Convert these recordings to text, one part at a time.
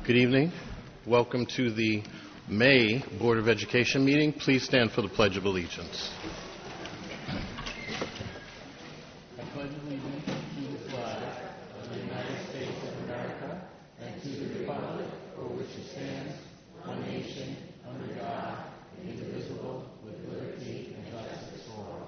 Good evening. Welcome to the May Board of Education meeting. Please stand for the Pledge of Allegiance. I pledge allegiance to the flag of the United States of America and to the republic for which it stands, one nation, under God, indivisible, with liberty and justice for all.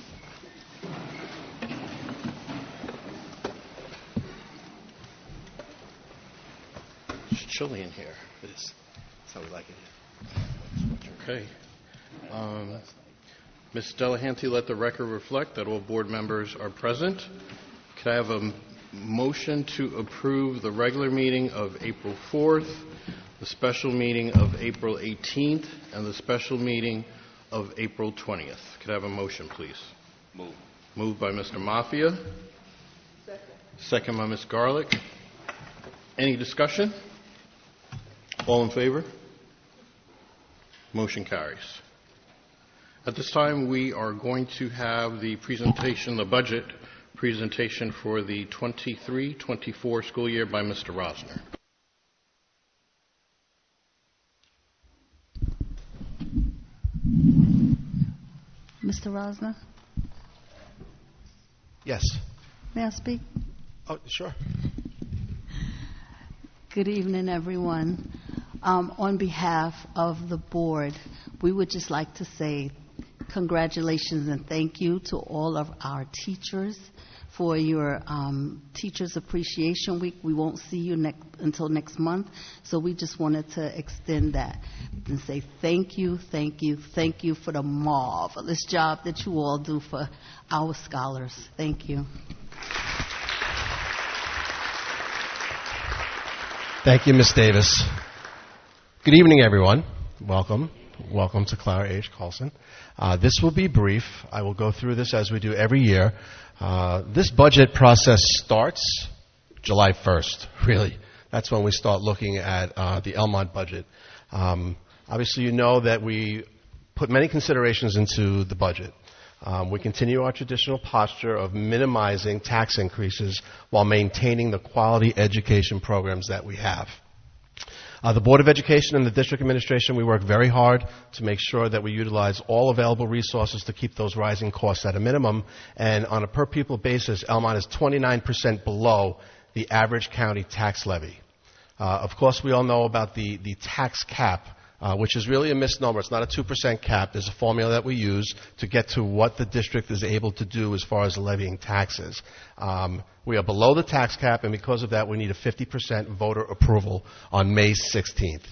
It's chilly in here. It is. That's how we like it here. Okay. Ms. Delahanty, let the record reflect that all board members are present. Could I have a motion to approve the regular meeting of April 4th, the special meeting of April 18th, and the special meeting of April 20th? Could I have a motion, please? Move. Moved by Mr. Mafia. Second. Second by Ms. Garlick. Any discussion? All in favor? Motion carries. At this time, we are going to have the presentation, the budget presentation for the 23-24 school year by Mr. Rosner. Mr. Rosner, Yes. may I speak? Oh, sure. Good evening, everyone. On behalf of the board, we would just like to say congratulations and thank you to all of our teachers for your Teachers Appreciation Week. We won't see you until next month, so we just wanted to extend that and say thank you, thank you, thank you for the marvelous job that you all do for our scholars. Thank you. Thank you, Ms. Davis. Good evening, everyone. Welcome. Welcome to Clara H. Carlson. This will be brief. I will go through this as we do every year. This budget process starts July 1st, really. That's when we start looking at the Elmont budget. Obviously, you know that we put many considerations into the budget. We continue our traditional posture of minimizing tax increases while maintaining the quality education programs that we have. The Board of Education and the District Administration, we work very hard to make sure that we utilize all available resources to keep those rising costs at a minimum. And on a per-pupil basis, Elmont is 29% below the average county tax levy. Of course, we all know about the tax cap, which is really a misnomer. It's not a 2% cap. There's a formula that we use to get to what the district is able to do as far as levying taxes. We are below the tax cap, and because of that, we need a 50% voter approval on May 16th.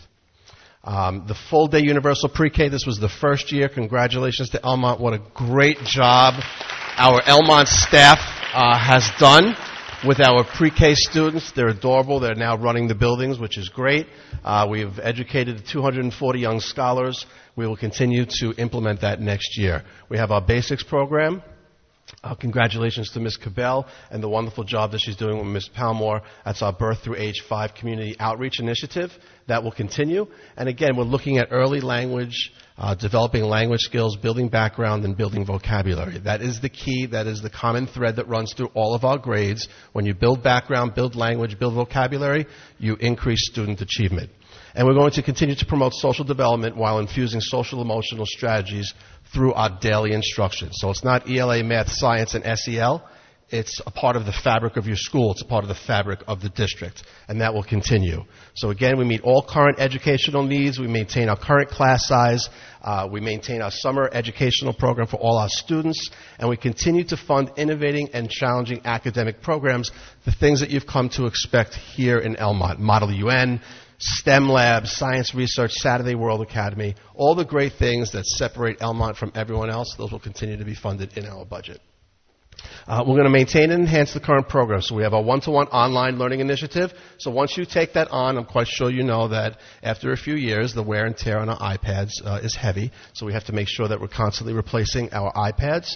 The full-day universal pre-K, this was the first year. Congratulations to Elmont. What a great job our Elmont staff has done with our pre-K students. They're adorable. They're now running the buildings, which is great. We've educated 240 young scholars. We will continue to implement that next year. We have our basics program. Congratulations to Ms. Cabell and the wonderful job that she's doing with Ms. Palmore. That's our Birth Through Age 5 Community Outreach Initiative. That will continue. And again, we're looking at early language, developing language skills, building background, and building vocabulary. That is the key. That is the common thread that runs through all of our grades. When you build background, build language, build vocabulary, you increase student achievement. And we're going to continue to promote social development while infusing social-emotional strategies through our daily instruction. So it's not ELA, math, science, and SEL. It's a part of the fabric of your school. It's a part of the fabric of the district. And that will continue. So again, we meet all current educational needs. We maintain our current class size. We maintain our summer educational program for all our students. And we continue to fund innovating and challenging academic programs, the things that you've come to expect here in Elmont. Model UN, STEM Labs, Science Research, Saturday World Academy, all the great things that separate Elmont from everyone else, those will continue to be funded in our budget. We're going to maintain and enhance the current program. So we have our one-to-one online learning initiative. So once you take that on, I'm quite sure you know that after a few years, the wear and tear on our iPads is heavy. So we have to make sure that we're constantly replacing our iPads.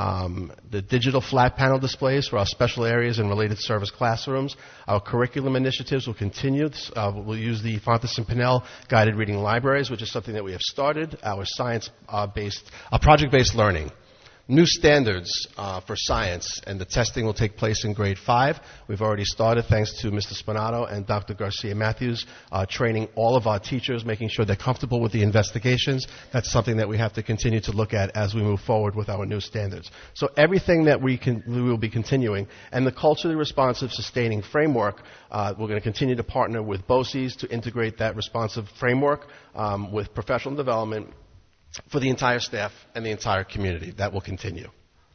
The digital flat panel displays for our special areas and related service classrooms. Our curriculum initiatives will continue. We'll use the Fontes and Pinnell guided reading libraries, which is something that we have started. Our science-based, project-based learning. new standards for science, and the testing will take place in grade 5. We've already started, thanks to Mr. Spinato and Dr. Garcia-Matthews, training all of our teachers, making sure they're comfortable with the investigations. That's something that we have to continue to look at as we move forward with our new standards. So everything that we will be continuing. And the culturally responsive sustaining framework, we're going to continue to partner with BOCES to integrate that responsive framework with professional development for the entire staff and the entire community. That will continue.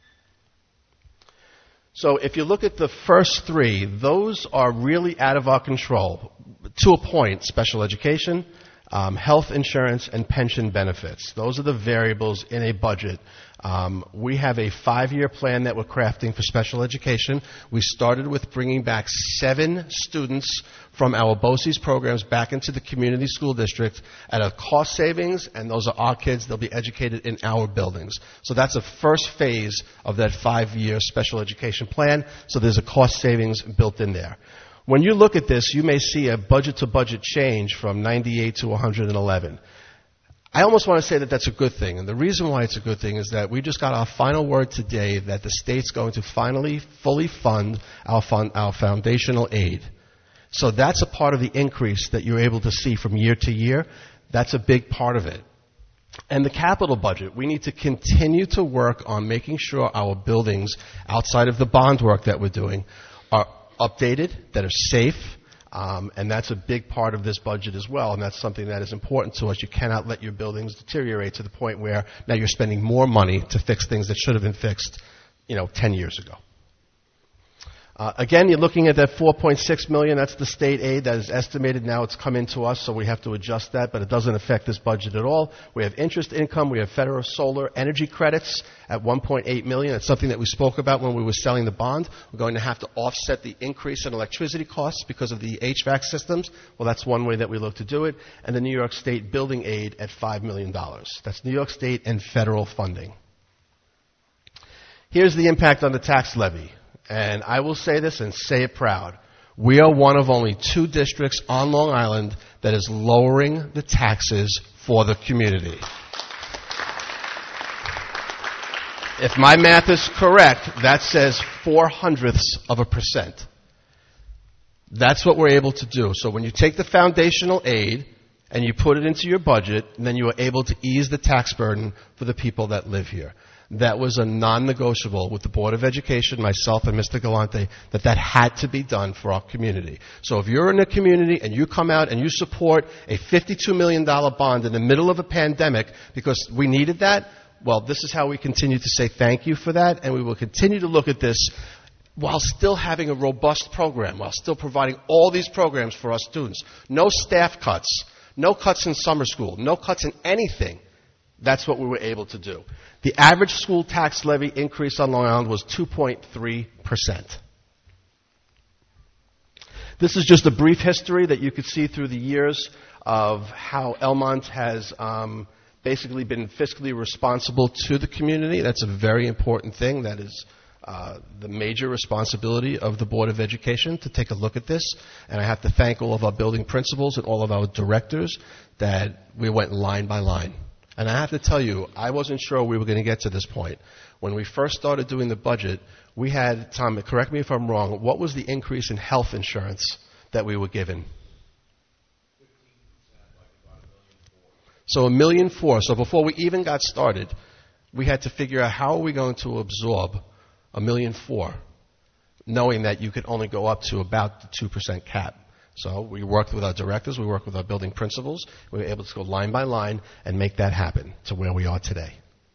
So if you look at the first 3, those are really out of our control. To a point, special education, health insurance, and pension benefits. Those are the variables in a budget. We have a 5-year plan that we're crafting for special education. We started with bringing back 7 students from our BOCES programs back into the community school district at a cost savings, and those are our kids. They'll be educated in our buildings. So that's a first phase of that 5-year special education plan. So there's a cost savings built in there. When you look at this, you may see a budget-to-budget change from 98 to 111. I almost want to say that that's a good thing. And the reason why it's a good thing is that we just got our final word today that the state's going to finally fully fund our foundational aid. So that's a part of the increase that you're able to see from year to year. That's a big part of it. And the capital budget, we need to continue to work on making sure our buildings, outside of the bond work that we're doing, are updated, that are safe, and that's a big part of this budget as well, and that's something that is important to us. You cannot let your buildings deteriorate to the point where now you're spending more money to fix things that should have been fixed, 10 years ago. Again, you're looking at that $4.6 million. That's the state aid that is estimated. Now it's come into us, so we have to adjust that, but it doesn't affect this budget at all. We have interest income. We have federal solar energy credits at $1.8 million. It's something that we spoke about when we were selling the bond. We're going to have to offset the increase in electricity costs because of the HVAC systems. Well, that's one way that we look to do it. And the New York State building aid at $5 million. That's New York State and federal funding. Here's the impact on the tax levy. And I will say this and say it proud. We are one of only 2 districts on Long Island that is lowering the taxes for the community. If my math is correct, that says 0.04%. That's what we're able to do. So when you take the foundational aid and you put it into your budget, then you are able to ease the tax burden for the people that live here. That was a non-negotiable with the Board of Education, myself and Mr. Galante, that had to be done for our community. So if you're in a community and you come out and you support a $52 million bond in the middle of a pandemic because we needed that, well, this is how we continue to say thank you for that, and we will continue to look at this while still having a robust program, while still providing all these programs for our students. No staff cuts, no cuts in summer school, no cuts in anything. That's what we were able to do. The average school tax levy increase on Long Island was 2.3%. This is just a brief history that you could see through the years of how Elmont has basically been fiscally responsible to the community. That's a very important thing. That is the major responsibility of the Board of Education to take a look at this. And I have to thank all of our building principals and all of our directors that we went line by line. And I have to tell you, I wasn't sure we were going to get to this point. When we first started doing the budget, we had, Tom, correct me if I'm wrong, what was the increase in health insurance that we were given? 15%, so $1.4 million. So before we even got started, we had to figure out how are we going to absorb $1.4 million, knowing that you could only go up to about the 2% cap. So we worked with our directors, we worked with our building principals. We were able to go line by line and make that happen to where we are today.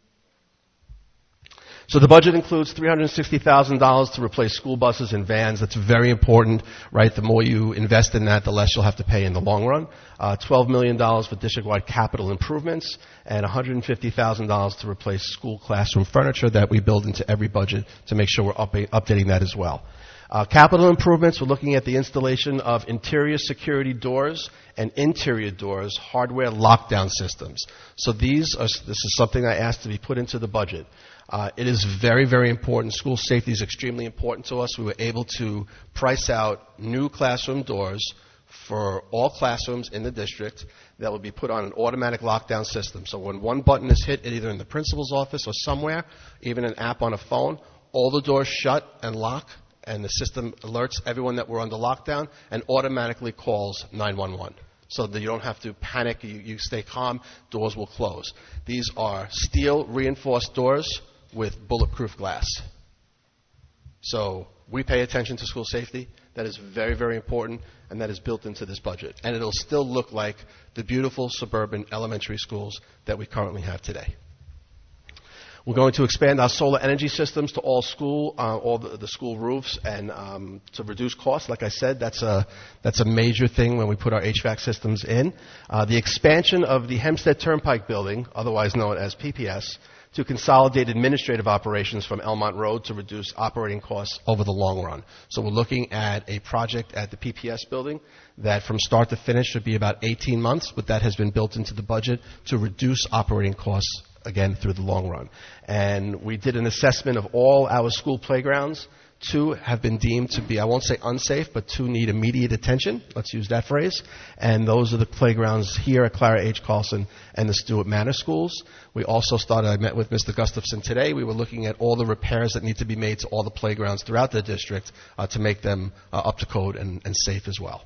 So the budget includes $360,000 to replace school buses and vans. That's very important, right? The more you invest in that, the less you'll have to pay in the long run. $12 million for district-wide capital improvements and $150,000 to replace school classroom furniture that we build into every budget to make sure we're updating that as well. Capital improvements, we're looking at the installation of interior security doors and interior doors, hardware lockdown systems. So this is something I asked to be put into the budget. It is very, very important. School safety is extremely important to us. We were able to price out new classroom doors for all classrooms in the district that will be put on an automatic lockdown system. So when one button is hit, either in the principal's office or somewhere, even an app on a phone, all the doors shut and lock, and the system alerts everyone that we're under lockdown and automatically calls 911. So that you don't have to panic, you stay calm, doors will close. These are steel reinforced doors with bulletproof glass. So we pay attention to school safety. That is very, very important, and that is built into this budget. And it'll still look like the beautiful suburban elementary schools that we currently have today. We're going to expand our solar energy systems to all the school roofs, and to reduce costs. Like I said, that's a major thing when we put our HVAC systems in. The expansion of the Hempstead Turnpike building, otherwise known as PPS, to consolidate administrative operations from Elmont Road to reduce operating costs over the long run. So we're looking at a project at the PPS building that from start to finish should be about 18 months, but that has been built into the budget to reduce operating costs, again, through the long run. And we did an assessment of all our school playgrounds. 2 have been deemed to be, I won't say unsafe, but 2 need immediate attention. Let's use that phrase. And those are the playgrounds here at Clara H. Carlson and the Stewart Manor schools. We also I met with Mr. Gustafson today. We were looking at all the repairs that need to be made to all the playgrounds throughout the district to make them up to code and safe as well.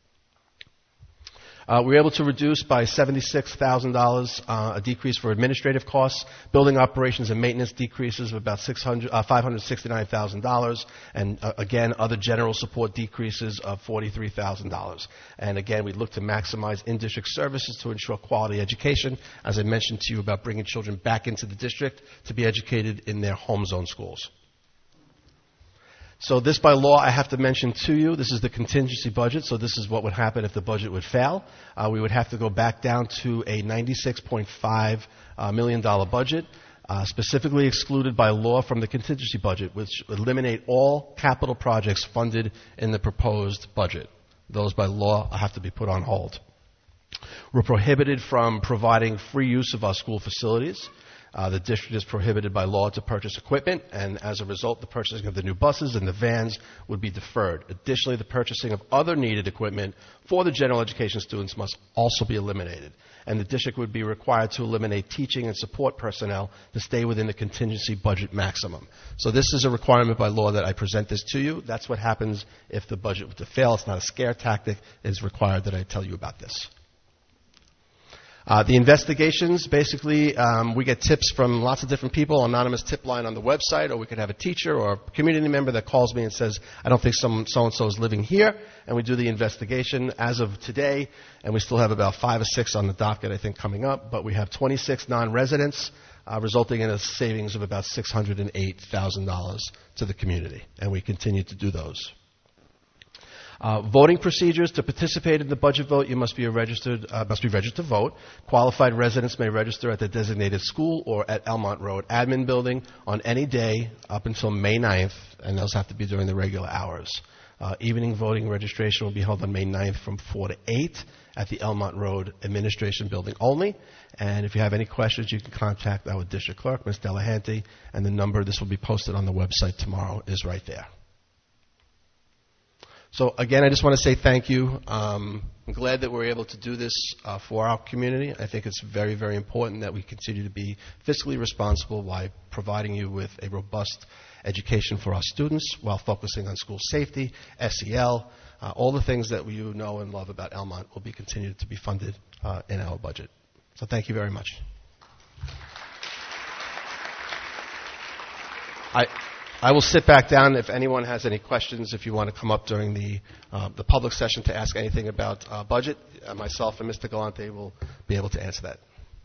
We were able to reduce by $76,000 a decrease for administrative costs. Building operations and maintenance decreases of about $569,000. And again, other general support decreases of $43,000. And again, we look to maximize in-district services to ensure quality education. As I mentioned to you about bringing children back into the district to be educated in their home zone schools. So this by law, I have to mention to you, this is the contingency budget, so this is what would happen if the budget would fail. We would have to go back down to a $96.5 million budget, specifically excluded by law from the contingency budget, which would eliminate all capital projects funded in the proposed budget. Those by law have to be put on hold. We're prohibited from providing free use of our school facilities. The district is prohibited by law to purchase equipment, and as a result, the purchasing of the new buses and the vans would be deferred. Additionally, the purchasing of other needed equipment for the general education students must also be eliminated. And the district would be required to eliminate teaching and support personnel to stay within the contingency budget maximum. So this is a requirement by law that I present this to you. That's what happens if the budget were to fail. It's not a scare tactic. It is required that I tell you about this. The investigations, basically, we get tips from lots of different people, anonymous tip line on the website, or we could have a teacher or a community member that calls me and says, I don't think so-and-so is living here, and we do the investigation as of today, and we still have about 5 or 6 on the docket, I think, coming up, but we have 26 non-residents, resulting in a savings of about $608,000 to the community, and we continue to do those. Voting procedures. To participate in the budget vote, you must be registered to vote. Qualified residents may register at the designated school or at Elmont Road Admin Building on any day up until May 9th, and those have to be during the regular hours. Evening voting registration will be held on May 9th from 4 to 8 at the Elmont Road Administration Building only. And if you have any questions, you can contact our district clerk, Ms. Delahanty, and the number, this will be posted on the website tomorrow, is right there. So again, I just want to say thank you. I'm glad that we're able to do this for our community. I think it's very, very important that we continue to be fiscally responsible by providing you with a robust education for our students while focusing on school safety, SEL, all the things that you know and love about Elmont will be continued to be funded in our budget. So thank you very much. I will sit back down if anyone has any questions. If you want to come up during the public session to ask anything about budget, myself and Mr. Galante will be able to answer that.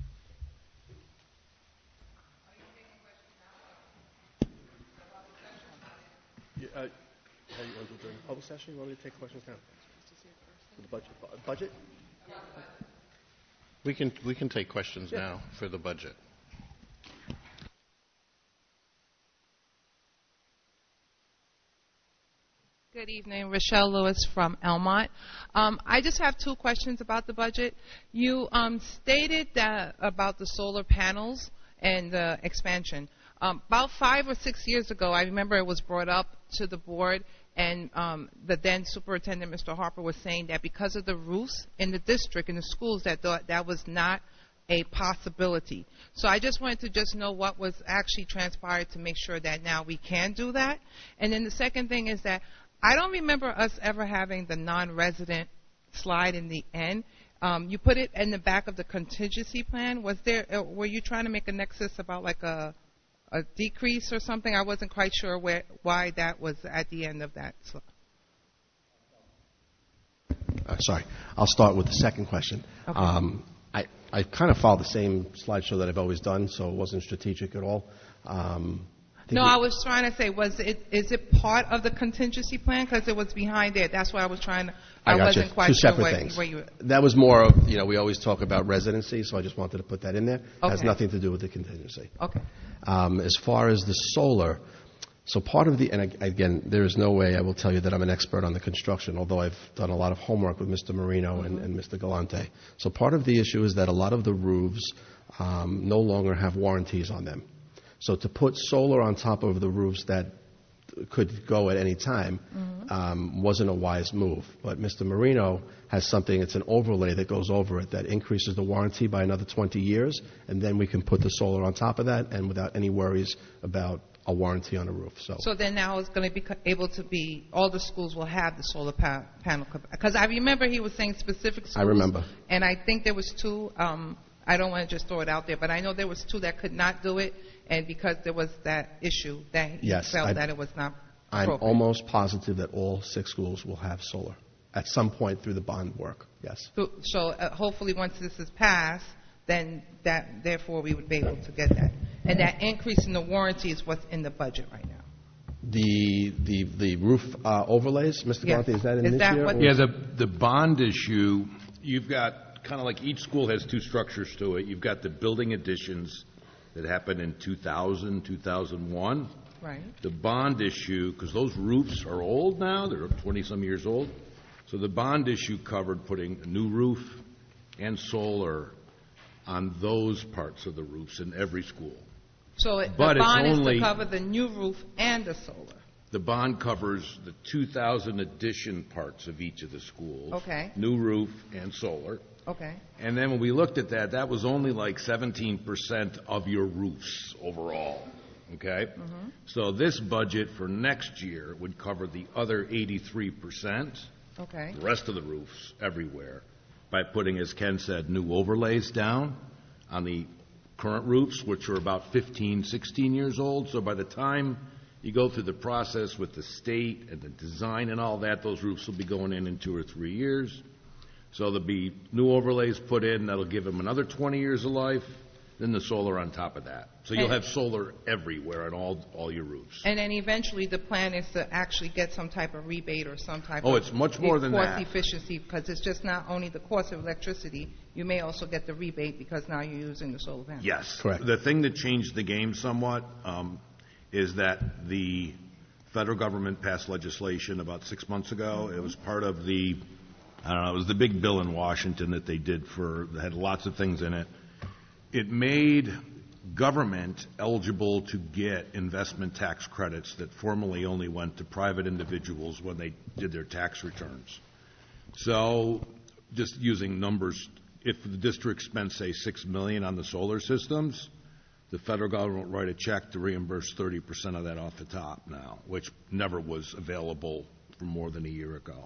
How do you want to do it during the public session? You want me to take questions now? For the budget? We can take questions now for the budget. Good evening, Rochelle Lewis from Elmont. I just have 2 questions about the budget. You stated that about the solar panels and the expansion. About 5 or 6 years ago, I remember it was brought up to the board, and the then superintendent, Mr. Harper, was saying that because of the roofs in the district, in the schools, that was not a possibility. So I just wanted to just know what was actually transpired to make sure that now we can do that. And then the second thing is that I don't remember us ever having the non-resident slide in the end. You put it in the back of the contingency plan. Were you trying to make a nexus about like a decrease or something? I wasn't quite sure why that was at the end of that. Sorry. I'll start with the second question. Okay. I kind of followed the same slideshow that I've always done, so it wasn't strategic at all. I was trying to say, is it part of the contingency plan? Because it was behind there. That's why I was trying to. I wasn't quite Two sure separate things. where you. That was more of, we always talk about residency, so I just wanted to put that in there. It has nothing to do with the contingency. Okay. As far as the solar, so part of the, and again, there is no way I will tell you that I'm an expert on the construction, although I've done a lot of homework with Mr. Marino and Mr. Galante. So part of the issue is that a lot of the roofs no longer have warranties on them. So to put solar on top of the roofs that could go at any time wasn't a wise move. But Mr. Marino has something, it's an overlay that goes over it that increases the warranty by another 20 years, and then we can put the solar on top of that and without any worries about a warranty on a roof. So then now it's going to be able to be, all the schools will have the solar panel. Because I remember he was saying specific schools. I remember. And I think there was two, I don't want to just throw it out there, but I know there was two that could not do it, and because there was that issue that he felt that it was not appropriate. I'm almost positive that all 6 schools will have solar at some point through the bond work, yes. So hopefully once this is passed, then therefore we would be able to get that. And that increase in the warranty is what's in the budget right now. The roof overlays, Mr. Galante, is that in this year? Yeah, the bond issue, you've got kind of like each school has 2 structures to it. You've got the building additions that happened in 2000, 2001. Right. The bond issue, because those roofs are old now, they're 20-some years old. So the bond issue covered putting a new roof and solar on those parts of the roofs in every school. So the bond is to cover the new roof and the solar. The bond covers the 2000 addition parts of each of the schools. Okay. New roof and solar. Okay. And then when we looked at that, that was only like 17% of your roofs overall. Okay? Mm-hmm. So this budget for next year would cover the other 83%. Okay. The rest of the roofs everywhere by putting, as Ken said, new overlays down on the current roofs, which are about 15, 16 years old. So by the time you go through the process with the state and the design and all that, those roofs will be going in 2 or 3 years. So there'll be new overlays put in. That'll give them another 20 years of life. Then the solar on top of that. So you'll have solar everywhere on all your roofs. And then eventually the plan is to actually get some type of rebate or some type of it's much more than that. Cost efficiency, because it's just not only the cost of electricity. You may also get the rebate because now you're using the solar panel. Yes. Correct. The thing that changed the game somewhat is that the federal government passed legislation about 6 months ago. Mm-hmm. It was part of it was the big bill in Washington that they did that had lots of things in it. It made government eligible to get investment tax credits that formerly only went to private individuals when they did their tax returns. So just using numbers, if the district spent, say, $6 million on the solar systems, the federal government will write a check to reimburse 30% of that off the top now, which never was available for more than a year ago.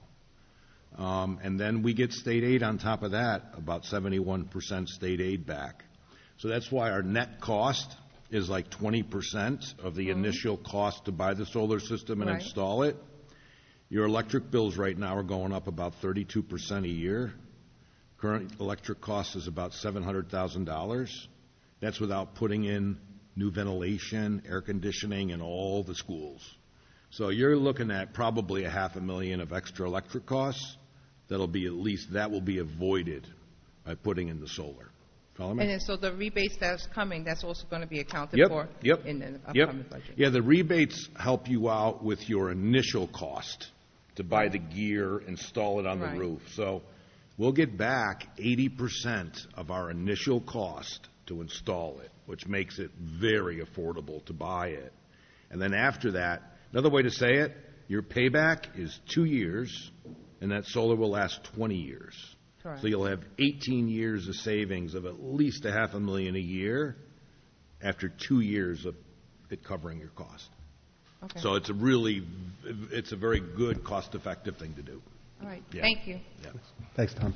And then we get state aid on top of that, about 71% state aid back. So that's why our net cost is like 20% of the initial cost to buy the solar system and install it. Your electric bills right now are going up about 32% a year. Current electric cost is about $700,000. That's without putting in new ventilation, air conditioning in all the schools. So you're looking at probably $500,000 of extra electric costs. That will be avoided by putting in the solar. Follow me? And then so the rebates that's coming, that's also going to be accounted for in the upcoming budget. Yeah, the rebates help you out with your initial cost to buy the gear, install it on the roof. So we'll get back 80% of our initial cost to install it, which makes it very affordable to buy it. And then after that, another way to say it, Your payback is 2 years, and that solar will last 20 years. Correct. So you'll have 18 years of savings of at least $500,000 a year after 2 years of it covering your cost. Okay. So it's a very good, cost-effective thing to do. All right. Yeah. Thank you. Yeah. Thanks, Tom.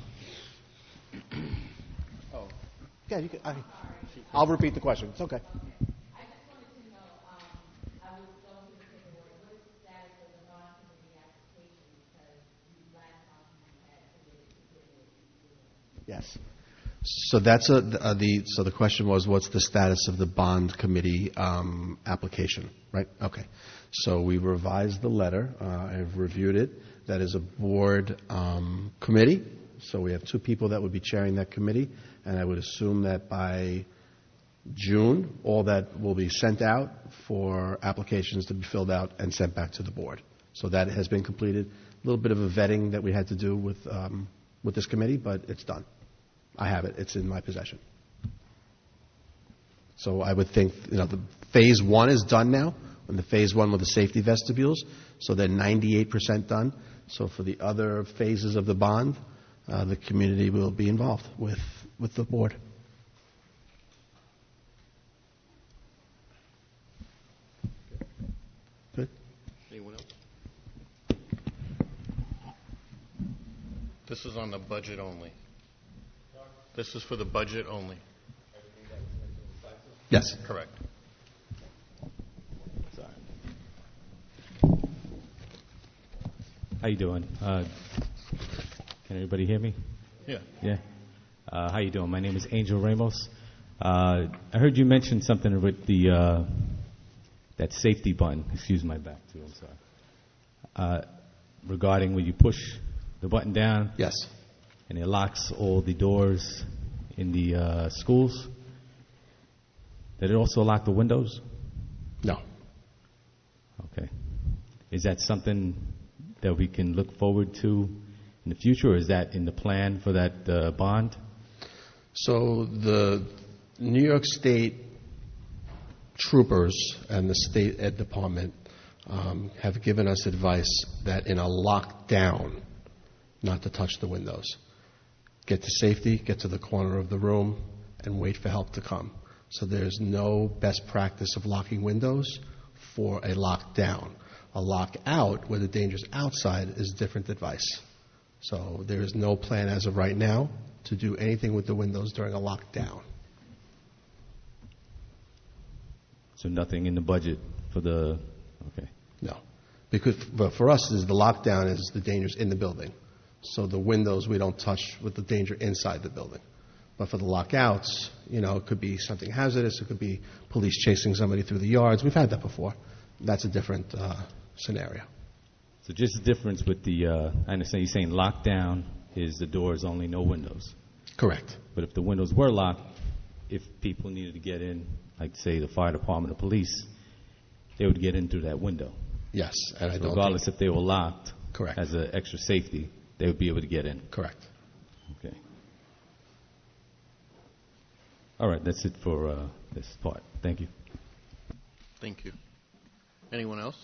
Yeah, you can, I'll repeat the question. It's okay. Yes. So that's so the question was, what's the status of the bond committee application, right? Okay. So we revised the letter. I've reviewed it. That is a board committee. So we have 2 people that would be chairing that committee, and I would assume that by June, all that will be sent out for applications to be filled out and sent back to the board. So that has been completed. A little bit of a vetting that we had to do with this committee, but it's done. I have it. It's in my possession. So I would think, the phase 1 is done now, and the phase 1 with the safety vestibules, so they're 98% done. So for the other phases of the bond, the community will be involved with the board. Good. Anyone else? This is on the budget only. This is for the budget only. Yes. Correct. How you doing? Can everybody hear me? Yeah. Yeah. How you doing? My name is Angel Ramos. I heard you mention something with the that safety button. Excuse my back too. I'm sorry. Regarding when you push the button down. Yes. And it locks all the doors in the schools. Did it also lock the windows? No. Okay. Is that something that we can look forward to in the future, or is that in the plan for that bond? So the New York State troopers and the State Ed Department have given us advice that in a lockdown, not to touch the windows. Get to safety, get to the corner of the room, and wait for help to come. So there's no best practice of locking windows for a lockdown. A lockout, where the danger's outside, is different advice. So there is no plan as of right now to do anything with the windows during a lockdown. So nothing in the budget for the... Okay. No. But for us, the lockdown is the danger's in the building. So the windows we don't touch with the danger inside the building. But for the lockouts, it could be something hazardous. It could be police chasing somebody through the yards. We've had that before. That's a different scenario. So just the difference with the... I understand you're saying lockdown is the doors only, no windows. Correct. But if the windows were locked, if people needed to get in, like say the fire department or police, they would get in through that window. Yes, and I don't regardless if they were locked. Correct. As an extra safety, they would be able to get in. Correct. Okay. All right, that's it for this part. Thank you. Thank you. Anyone else?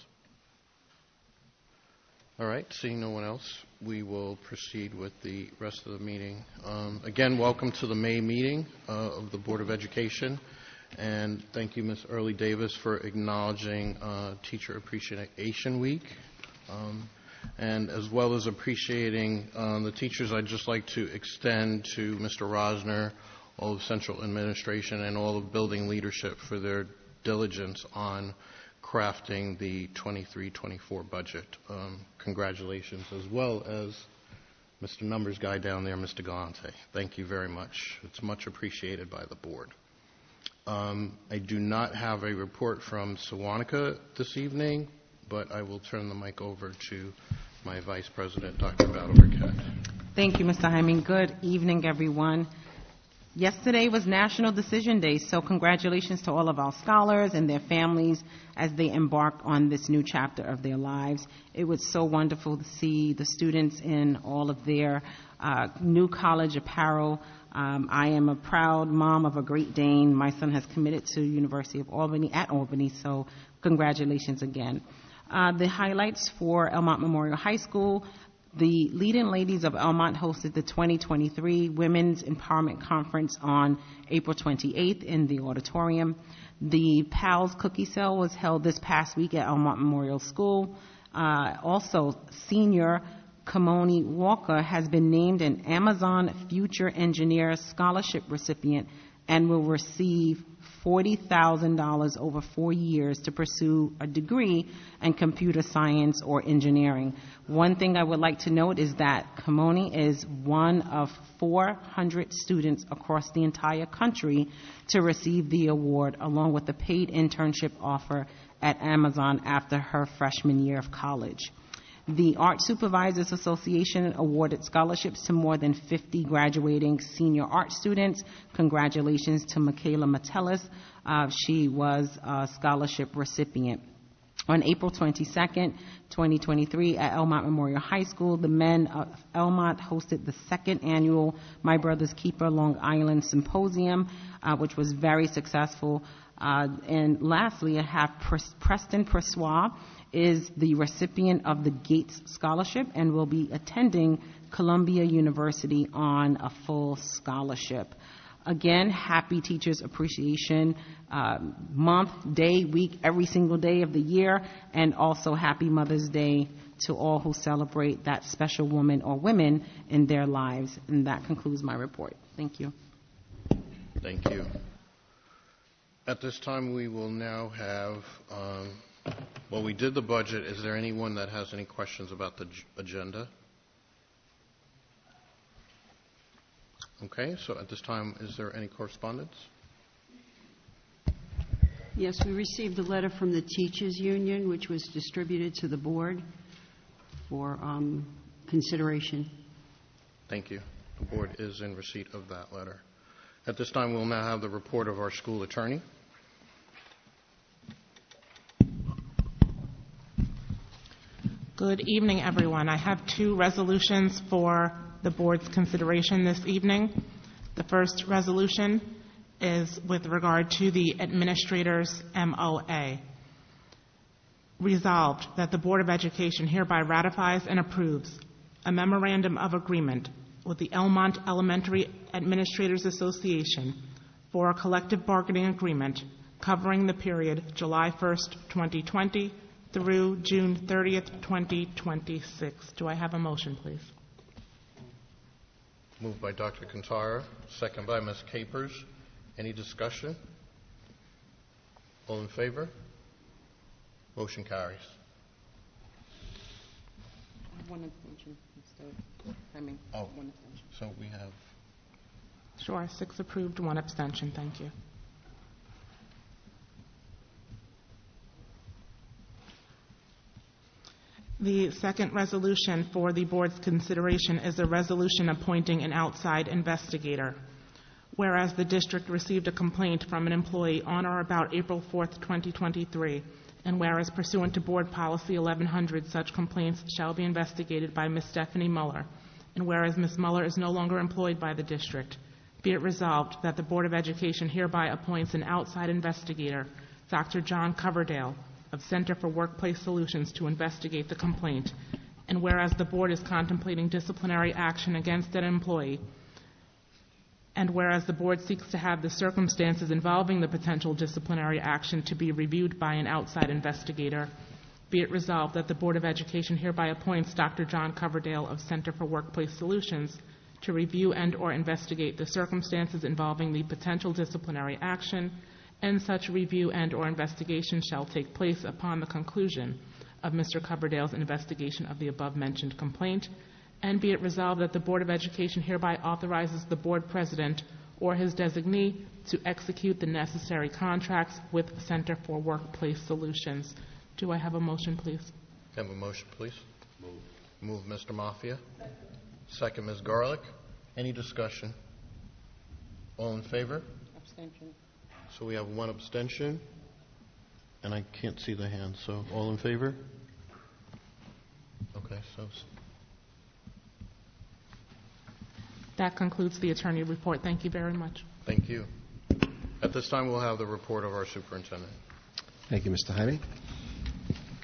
All right, seeing no one else, we will proceed with the rest of the meeting. Again, welcome to the May meeting of the Board of Education, and thank you, Ms. Early Davis, for acknowledging Teacher Appreciation Week. And as well as appreciating the teachers, I'd just like to extend to Mr. Rosner, all of Central Administration, and all of building leadership for their diligence on crafting the 23-24 budget. Congratulations, as well as Mr. Numbers Guy down there, Mr. Galante. Thank you very much. It's much appreciated by the board. I do not have a report from Sewanee this evening, but I will turn the mic over to my Vice President, Dr. Battle Burkett. Thank you, Mr. Hyman. Good evening, everyone. Yesterday was National Decision Day, so congratulations to all of our scholars and their families as they embark on this new chapter of their lives. It was so wonderful to see the students in all of their new college apparel. I am a proud mom of a Great Dane. My son has committed to University of Albany, so congratulations again. The highlights for Elmont Memorial High School: the Leading Ladies of Elmont hosted the 2023 Women's Empowerment Conference on April 28th in the auditorium. The PALS Cookie Sale was held this past week at Elmont Memorial School. Also, senior Kamoni Walker has been named an Amazon Future Engineer Scholarship recipient and will receive $40,000 over 4 years to pursue a degree in computer science or engineering. One thing I would like to note is that Kamoni is one of 400 students across the entire country to receive the award, along with a paid internship offer at Amazon after her freshman year of college. The Art Supervisors Association awarded scholarships to more than 50 graduating senior art students. Congratulations to Michaela Metellus. She was a scholarship recipient. On April 22nd, 2023, at Elmont Memorial High School, the men of Elmont hosted the second annual My Brother's Keeper Long Island Symposium, which was very successful. And lastly, I have Preston Pressoir is the recipient of the Gates Scholarship and will be attending Columbia University on a full scholarship. Again, happy Teachers Appreciation Month, day, week, every single day of the year, and also happy Mother's Day to all who celebrate that special woman or women in their lives. And that concludes my report. Thank you. Thank you. At this time, we will now have, we did the budget. Is there anyone that has any questions about the agenda? Okay, so at this time, is there any correspondence? Yes, we received a letter from the Teachers Union, which was distributed to the board for consideration. Thank you. The board is in receipt of that letter. At this time, we'll now have the report of our school attorney. Good evening, everyone. I have two resolutions for the board's consideration this evening. The first resolution is with regard to the administrator's MOA. Resolved that the Board of Education hereby ratifies and approves a memorandum of agreement with the Elmont Elementary Administrators Association for a collective bargaining agreement covering the period July 1st, 2020 through June 30th, 2026. Do I have a motion, please? Moved by Dr. Kantara, second by Ms. Capers. Any discussion? All in favor? Motion carries. One abstention. One abstention. So we have... Sure, 6 approved, 1 abstention. Thank you. The second resolution for the board's consideration is a resolution appointing an outside investigator. Whereas the district received a complaint from an employee on or about April 4th, 2023, and whereas pursuant to Board Policy 1100, such complaints shall be investigated by Ms. Stephanie Muller, and whereas Ms. Muller is no longer employed by the district, be it resolved that the Board of Education hereby appoints an outside investigator, Dr. John Coverdale, of Center for Workplace Solutions, to investigate the complaint, and whereas the board is contemplating disciplinary action against an employee, and whereas the board seeks to have the circumstances involving the potential disciplinary action to be reviewed by an outside investigator, be it resolved that the Board of Education hereby appoints Dr. John Coverdale of Center for Workplace Solutions to review and or investigate the circumstances involving the potential disciplinary action, and such review and or investigation shall take place upon the conclusion of Mr. Coverdale's investigation of the above-mentioned complaint, and be it resolved that the Board of Education hereby authorizes the board president or his designee to execute the necessary contracts with Center for Workplace Solutions. Do I have a motion, please? Have a motion, please. Move Mr. Mafia. Second, Ms. Garlick. Any discussion? All in favor? Abstention. So we have 1 abstention, and I can't see the hand, so all in favor? Okay, so... That concludes the attorney report. Thank you very much. Thank you. At this time, we'll have the report of our superintendent. Thank you, Mr. Jaime.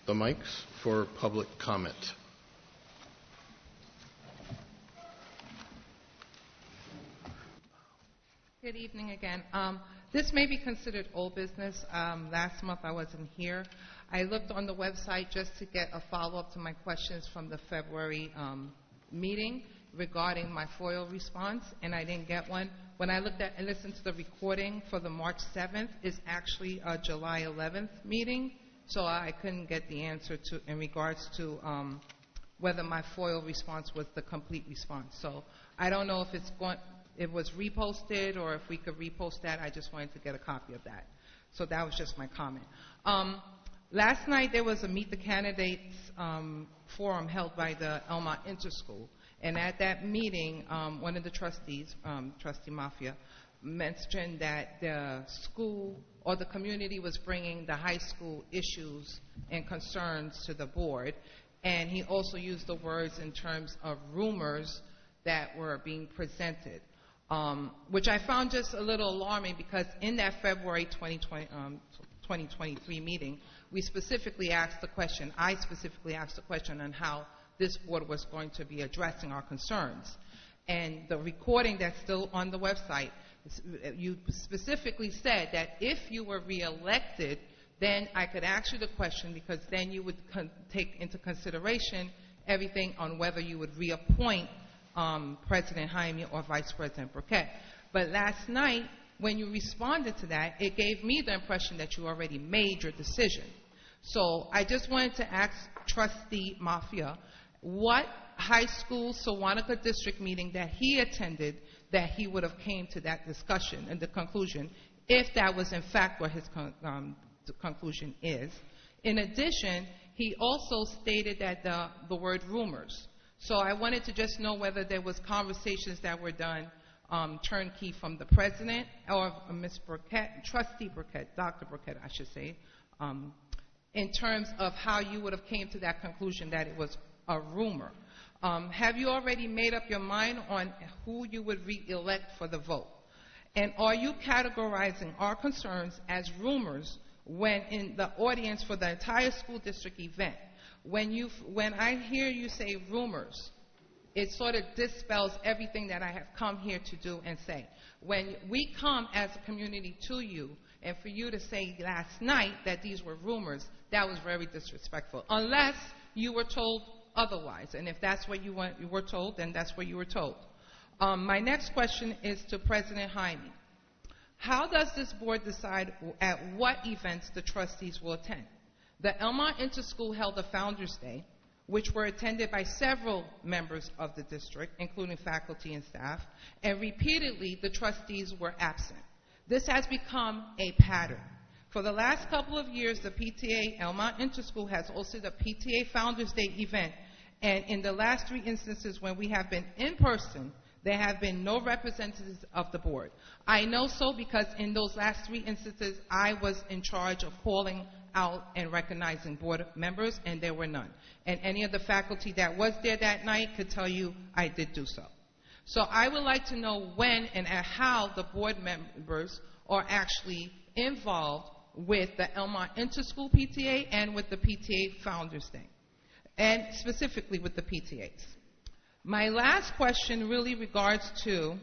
the mics for public comment. Good evening again. This may be considered old business. Last month I wasn't here. I looked on the website just to get a follow-up to my questions from the February meeting regarding my FOIL response, and I didn't get one. When I looked at and listened to the recording for the March 7th, it's actually a July 11th meeting, so I couldn't get the answer in regards to whether my FOIL response was the complete response. So I don't know if it was reposted or if we could repost that. I just wanted to get a copy of that. So that was just my comment. Last night there was a Meet the Candidates forum held by the Elmont Interschool. And at that meeting, one of the trustees, Trustee Mafia, mentioned that the school or the community was bringing the high school issues and concerns to the board. And he also used the words in terms of rumors that were being presented. Which I found just a little alarming because in that February 2023 meeting, we specifically asked the question, I specifically asked the question on how this board was going to be addressing our concerns. And the recording that's still on the website, you specifically said that if you were reelected, then I could ask you the question because then you would take into consideration everything on whether you would reappoint President Jaime or Vice President Burkett. But last night, when you responded to that, it gave me the impression that you already made your decision. So I just wanted to ask Trustee Mafia what high school Sewanaka district meeting that he attended that he would have came to that discussion and the conclusion, if that was in fact what his conclusion is. In addition, he also stated that the word rumors. So I wanted to just know whether there was conversations that were done turnkey from the president or Ms. Burkett, Trustee Burkett, Dr. Burkett, I should say, in terms of how you would have came to that conclusion that it was a rumor. Have you already made up your mind on who you would re-elect for the vote? And are you categorizing our concerns as rumors when in the audience for the entire school district event, when I hear you say rumors, it sort of dispels everything that I have come here to do and say. When we come as a community to you, and for you to say last night that these were rumors, that was very disrespectful, unless you were told otherwise. And if that's what you were told, then that's what you were told. My next question is to President Jaime. How does this board decide at what events the trustees will attend? The Elmont Interschool held a Founders Day, which were attended by several members of the district, including faculty and staff, and repeatedly the trustees were absent. This has become a pattern. For the last couple of years, the PTA, Elmont Interschool, has hosted a PTA Founders Day event, and in the last 3 instances when we have been in person, there have been no representatives of the board. I know so because in those last 3 instances, I was in charge of calling out and recognizing board members, and there were none. And any of the faculty that was there that night could tell you I did do so. So I would like to know when and how the board members are actually involved with the Elmont Interschool PTA and with the PTA Founders Day, and specifically with the PTAs. My last question really regards to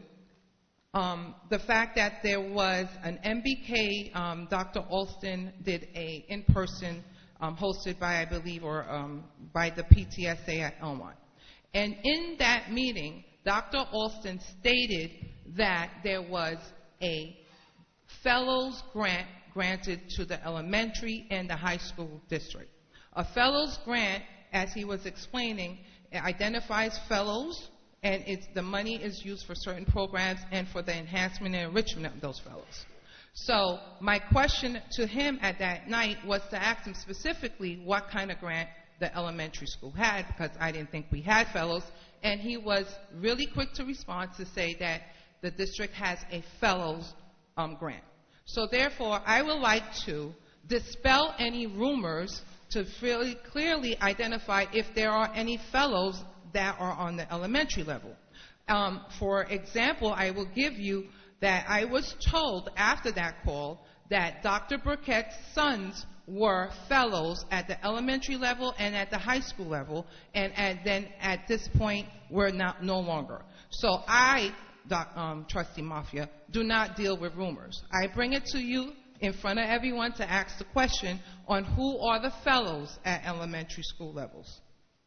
the fact that there was an MBK, Dr. Alston did a in-person hosted by, I believe, or by the PTSA at Elmont. And in that meeting, Dr. Alston stated that there was a fellows grant granted to the elementary and the high school district. A fellows grant, as he was explaining, identifies fellows, and the money is used for certain programs and for the enhancement and enrichment of those fellows. So my question to him at that night was to ask him specifically what kind of grant the elementary school had, because I didn't think we had fellows, and he was really quick to respond to say that the district has a fellows grant. So therefore, I would like to dispel any rumors to really clearly identify if there are any fellows that are on the elementary level. For example, I will give you that I was told after that call that Dr. Burkett's sons were fellows at the elementary level and at the high school level, and then at this point we're no longer. So I, Trustee Mafia, do not deal with rumors. I bring it to you in front of everyone to ask the question on who are the fellows at elementary school levels.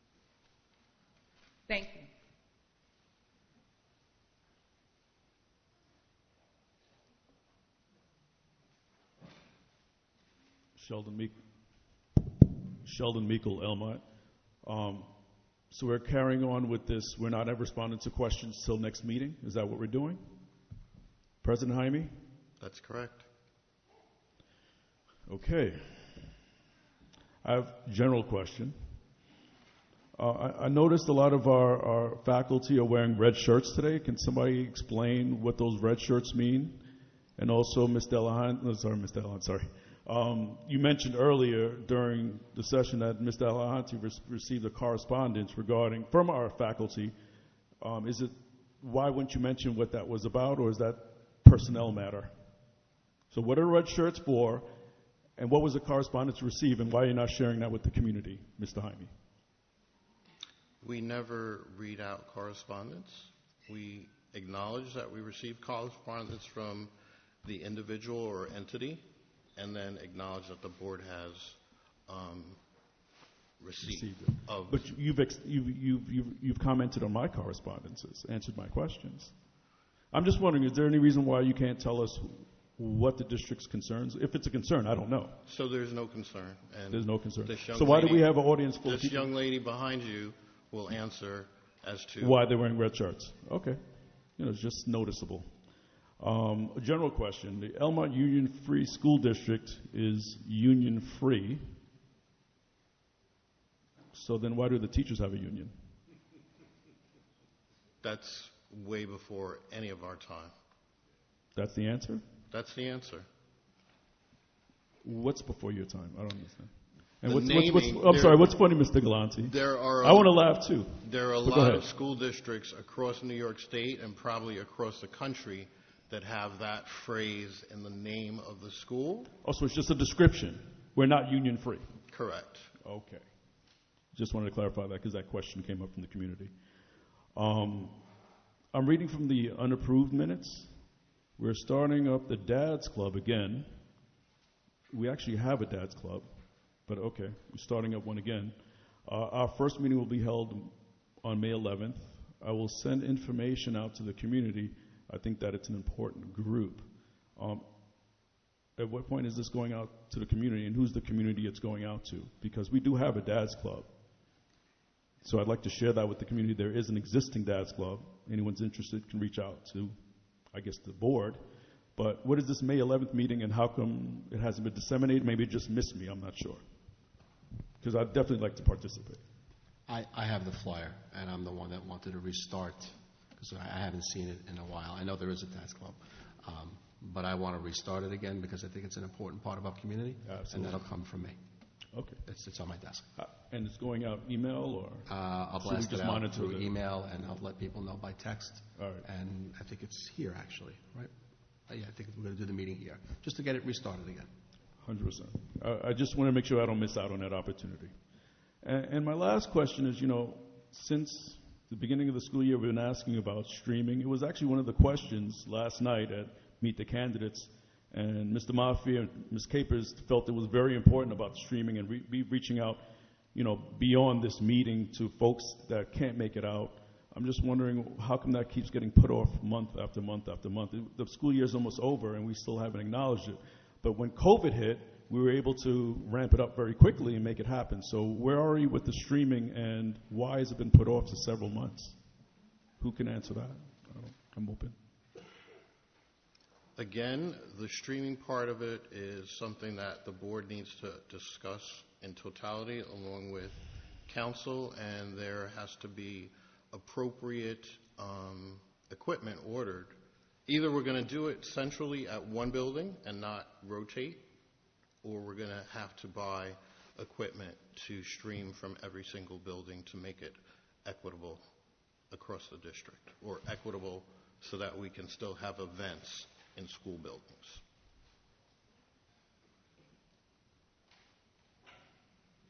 Thank you. Sheldon Meikle, Elmont. So we're carrying on with this. We're not responding to questions till next meeting. Is that what we're doing? President Jaime? That's correct. Okay. I have a general question. I noticed a lot of our faculty are wearing red shirts today. Can somebody explain what those red shirts mean? And also, Ms. Delahanty, sorry. You mentioned earlier during the session that Ms. Delahanty received a correspondence from our faculty. Why wouldn't you mention what that was about, or is that personnel matter? So what are red shirts for, and what was the correspondence received, and why are you not sharing that with the community, Mr. Jaime? We never read out correspondence. We acknowledge that we receive correspondence from the individual or entity, and then acknowledge that the board has received of. But you've commented on my correspondences, answered my questions. I'm just wondering, is there any reason why you can't tell us what the district's concerns? If it's a concern, I don't know. So there's no concern. And there's no concern. So why do we have an audience full of people? This young lady behind you will answer as to why they're wearing red shirts. Okay. It's just noticeable. A general question. The Elmont Union Free School District is union free. So then why do the teachers have a union? That's way before any of our time. That's the answer? That's the answer. What's before your time? I don't understand. And what's funny, Mr. Galante? I want to laugh too. There are a lot of school districts across New York State and probably across the country that have that phrase in the name of the school. Oh, so it's just a description. We're not union free. Correct. Okay. Just wanted to clarify that because that question came up from the community. I'm reading from the unapproved minutes. We're starting up the Dad's Club again. We actually have a Dad's Club, but okay, we're starting up one again. Our first meeting will be held on May 11th. I will send information out to the community. I think that it's an important group. At what point is this going out to the community, and who's the community it's going out to? Because we do have a Dad's Club. So I'd like to share that with the community. There is an existing Dad's Club. Anyone's interested can reach out to, I guess, the board. But what is this May 11th meeting, and how come it hasn't been disseminated? Maybe it just missed me. I'm not sure. Because I'd definitely like to participate. I have the flyer, and I'm the one that wanted to restart, because I haven't seen it in a while. I know there is a Dad's Club, but I want to restart it again because I think it's an important part of our community. Absolutely. And that'll come from me. Okay. It's on my desk. And it's going out email, or? I'll blast it out through email, and I'll let people know by text. All right. And I think it's here, actually, right? Yeah, I think we're going to do the meeting here, just to get it restarted again. 100%. I just want to make sure I don't miss out on that opportunity. And my last question is, since the beginning of the school year, we've been asking about streaming. It was actually one of the questions last night at Meet the Candidates, and Mr. Mafia and Ms. Capers felt it was very important about streaming and reaching out, beyond this meeting to folks that can't make it out. I'm just wondering how come that keeps getting put off month after month after month. The school year is almost over, and we still haven't acknowledged it. But when COVID hit, we were able to ramp it up very quickly and make it happen. So where are you with the streaming, and why has it been put off for several months? Who can answer that? I'm open. Again, the streaming part of it is something that the board needs to discuss in totality along with council, and there has to be appropriate equipment ordered. Either we're going to do it centrally at one building and not rotate, or we're going to have to buy equipment to stream from every single building to make it equitable across the district, or equitable so that we can still have events in school buildings.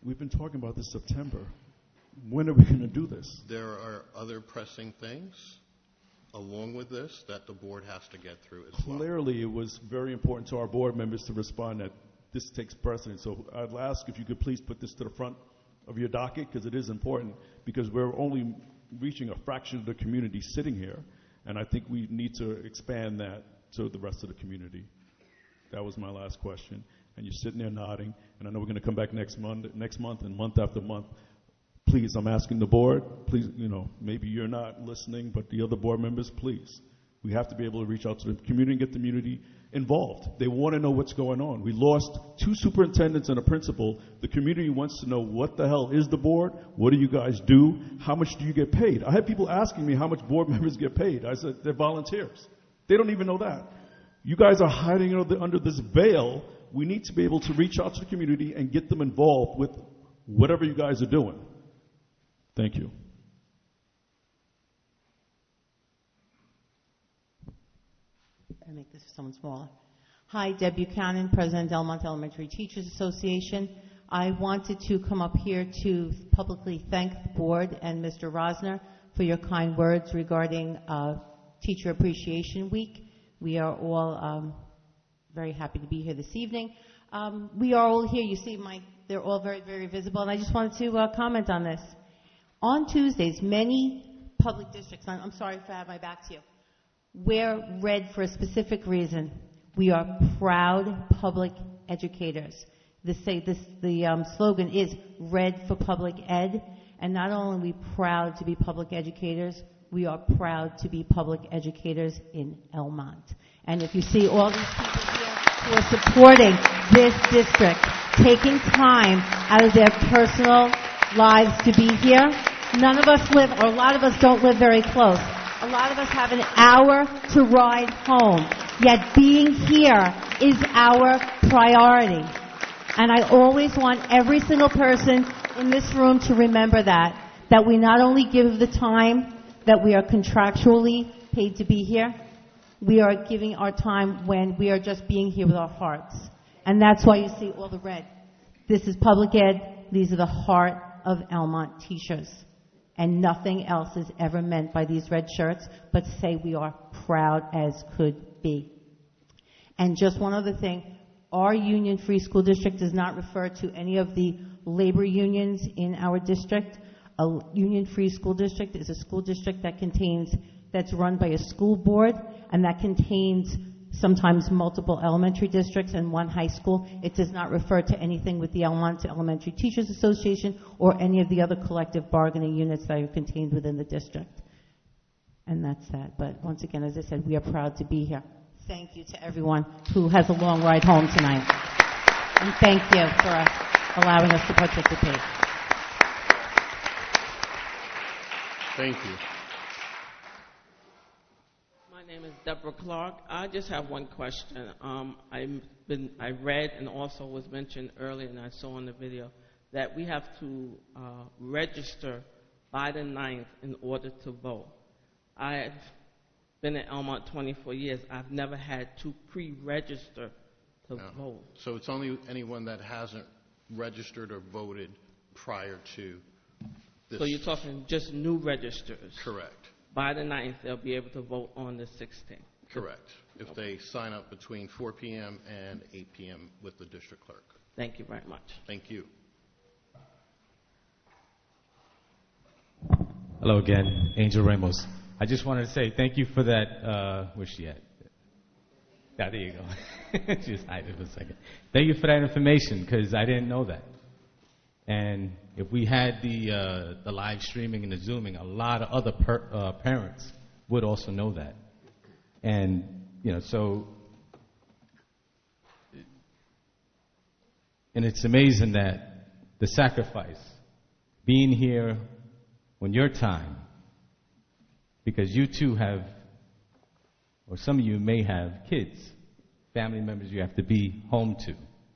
We've been talking about this September. When are we going to do this? There are other pressing things along with this that the board has to get through as well. Clearly, it was very important to our board members to respond that this takes precedence. So I'd ask if you could please put this to the front of your docket, because it is important, because we're only reaching a fraction of the community sitting here, and I think we need to expand that to the rest of the community. That was my last question. And you're sitting there nodding, and I know we're going to come back next month and month after month. Please, I'm asking the board, please, maybe you're not listening, but the other board members, please. We have to be able to reach out to the community and get the community involved. They want to know what's going on. We lost 2 superintendents and a principal. The community wants to know, what the hell is the board? What do you guys do? How much do you get paid? I had people asking me how much board members get paid. I said, they're volunteers. They don't even know that. You guys are hiding under this veil. We need to be able to reach out to the community and get them involved with whatever you guys are doing. Thank you. I'll make this for someone smaller. Hi, Deb Buchanan, President Del Monte Elementary Teachers Association. I wanted to come up here to publicly thank the board and Mr. Rosner for your kind words regarding Teacher Appreciation Week. We are all very happy to be here this evening. We are all here. You see, they're all very, very visible, and I just wanted to comment on this. On Tuesdays, many public districts, I'm sorry if I have my back to you, wear red for a specific reason. We are proud public educators. The slogan is Red for Public Ed, and not only are we proud to be public educators, we are proud to be public educators in Elmont. And if you see all these people here who are supporting this district, taking time out of their personal lives to be here, none of us live, or a lot of us don't live very close. A lot of us have an hour to ride home, yet being here is our priority. And I always want every single person in this room to remember that we not only give the time that we are contractually paid to be here, we are giving our time when we are just being here with our hearts. And that's why you see all the red. This is public ed. These are the heart of Elmont teachers. And nothing else is ever meant by these red shirts but to say we are proud as could be. And just one other thing, our union-free school district does not refer to any of the labor unions in our district. A union-free school district is a school district that's run by a school board, and that contains sometimes multiple elementary districts and one high school. It does not refer to anything with the Elmont Elementary Teachers Association or any of the other collective bargaining units that are contained within the district. And that's that. But once again, as I said, we are proud to be here. Thank you to everyone who has a long ride home tonight. And thank you for allowing us to participate. Thank you. My name is Deborah Clark. I just have one question. I read and also was mentioned earlier, and I saw in the video, that we have to register by the 9th in order to vote. I've been at Elmont 24 years. I've never had to pre-register to vote. So it's only anyone that hasn't registered or voted prior to this. So you're talking just new registers? Correct. By the 9th, they'll be able to vote on the 16th? Correct. If they sign up between 4 p.m. and 8 p.m. with the district clerk. Thank you very much. Thank you. Hello again, Angel Ramos. I just wanted to say thank you for that. Where's she at? Yeah, there you go. She was hiding for a second. Thank you for that information, because I didn't know that. And if we had the live streaming and the Zooming, a lot of other parents would also know that. And, so, and it's amazing that the sacrifice, being here on your time, because you too have, or some of you may have kids, family members you have to be home to.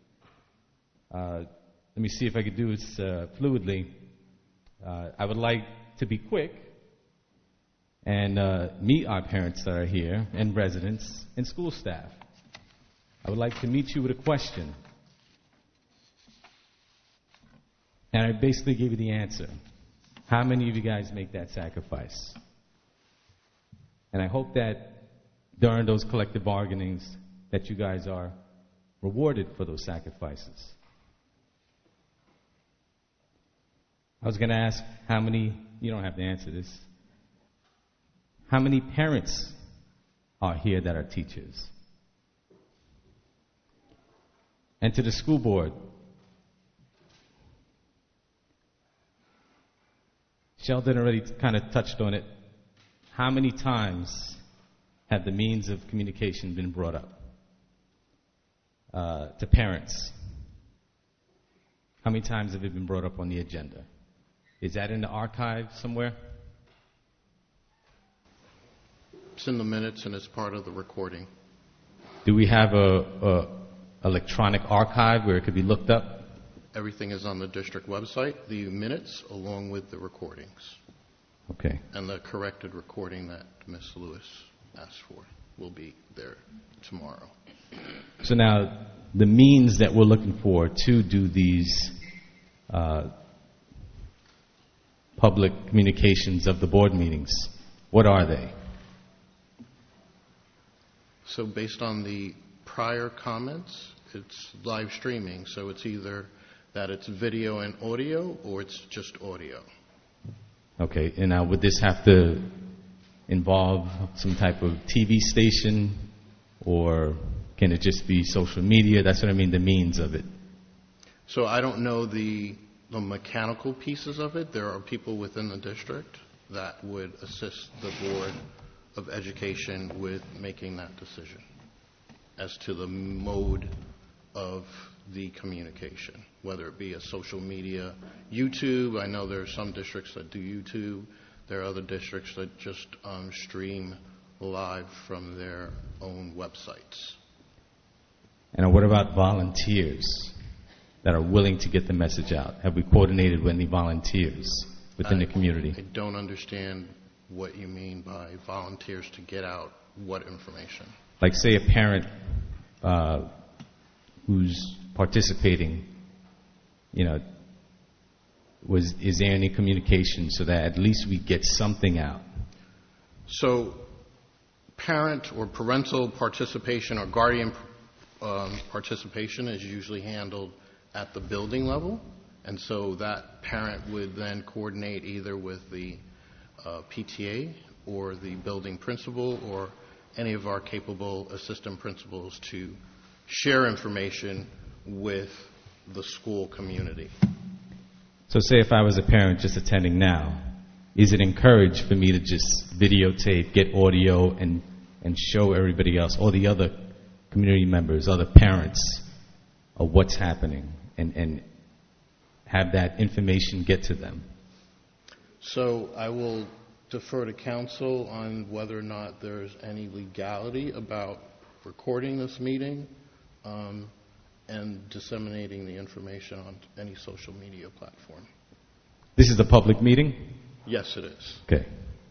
Let me see if I could do this fluidly. I would like to be quick and meet our parents that are here, and residents, and school staff. I would like to meet you with a question. And I basically gave you the answer. How many of you guys make that sacrifice? And I hope that during those collective bargainings that you guys are rewarded for those sacrifices. I was going to ask how many, you don't have to answer this, how many parents are here that are teachers? And to the school board, Sheldon already kind of touched on it. How many times have the means of communication been brought up to parents? How many times have it been brought up on the agenda? Is that in the archive somewhere? It's in the minutes and it's part of the recording. Do we have a electronic archive where it could be looked up? Everything is on the district website, the minutes along with the recordings. Okay. And the corrected recording that Ms. Lewis asked for will be there tomorrow. So now, the means that we're looking for to do these public communications of the board meetings, what are they? So based on the prior comments, it's live streaming, so it's either that it's video and audio or it's just audio. Okay, and now would this have to involve some type of TV station, or can it just be social media? That's what I mean, the means of it. So I don't know the mechanical pieces of it. There are people within the district that would assist the Board of Education with making that decision as to the mode of the communication, whether it be a social media, YouTube. I know there are some districts that do YouTube. There are other districts that just stream live from their own websites. And what about volunteers that are willing to get the message out? Have we coordinated with any volunteers within the community? I don't understand what you mean by volunteers to get out what information. Like, say, a parent who's participating, is there any communication so that at least we get something out? So parent or parental participation or guardian participation is usually handled at the building level, and so that parent would then coordinate either with the PTA or the building principal or any of our capable assistant principals to share information with the school community. So say if I was a parent just attending now, is it encouraged for me to just videotape, get audio, and show everybody else, all the other community members, other parents, of what's happening, and have that information get to them? So I will defer to council on whether or not there's any legality about recording this meeting and disseminating the information on any social media platform. This is a public meeting? Yes, it is. Okay.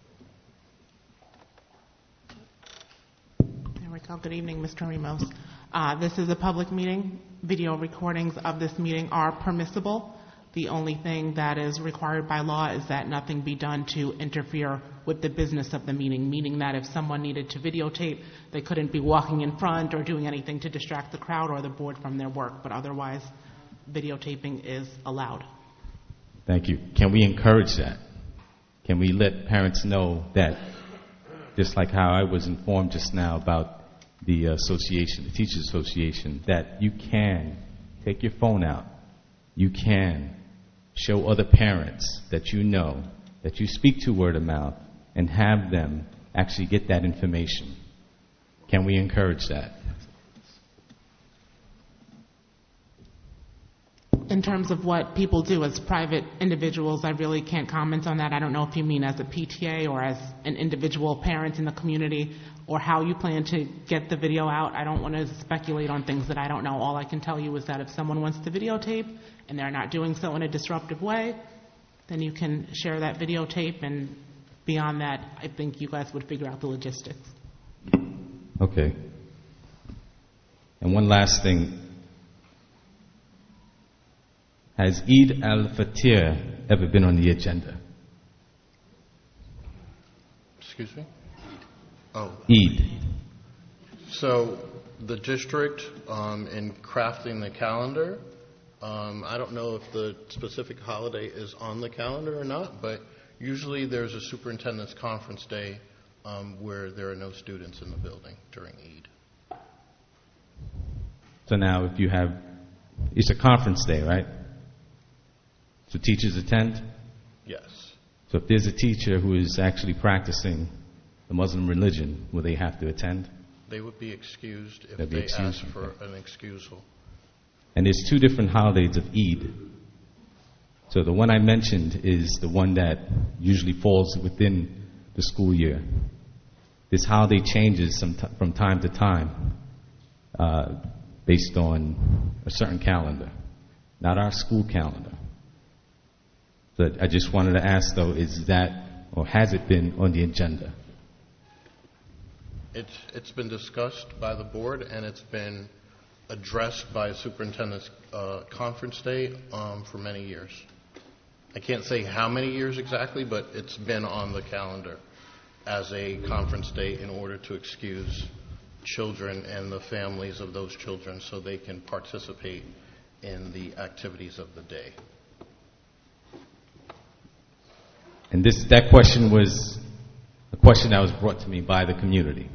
There we go. Good evening, Mr. Ramos. This is a public meeting. Video recordings of this meeting are permissible. The only thing that is required by law is that nothing be done to interfere with the business of the meeting, meaning that if someone needed to videotape, they couldn't be walking in front or doing anything to distract the crowd or the board from their work, but otherwise, videotaping is allowed. Thank you. Can we encourage that? Can we let parents know that, just like how I was informed just now about the association, the Teachers Association, that you can take your phone out, you can show other parents that you know, that you speak to word of mouth, and have them actually get that information. Can we encourage that? In terms of what people do as private individuals, I really can't comment on that. I don't know if you mean as a PTA or as an individual parent in the community, or how you plan to get the video out. I don't want to speculate on things that I don't know. All I can tell you is that if someone wants to videotape and they're not doing so in a disruptive way, then you can share that videotape, and beyond that, I think you guys would figure out the logistics. Okay. And one last thing. Has Eid al-Fitr ever been on the agenda? Excuse me? Oh. Eid. So the district, in crafting the calendar, I don't know if the specific holiday is on the calendar or not, but usually there's a superintendent's conference day where there are no students in the building during Eid. So now if you have, it's a conference day, right? So teachers attend? Yes. So if there's a teacher who is actually practicing the Muslim religion, will they have to attend? They would be excused if They'll be they excused, ask for okay. an excusal. And there's two different holidays of Eid. So the one I mentioned is the one that usually falls within the school year. This holiday changes from time to time based on a certain calendar, not our school calendar. But I just wanted to ask, though, is that, or has it been on the agenda? It's been discussed by the board, and it's been addressed by Superintendent's Conference Day for many years. I can't say how many years exactly, but it's been on the calendar as a conference day in order to excuse children and the families of those children so they can participate in the activities of the day. And that question was a question that was brought to me by the community.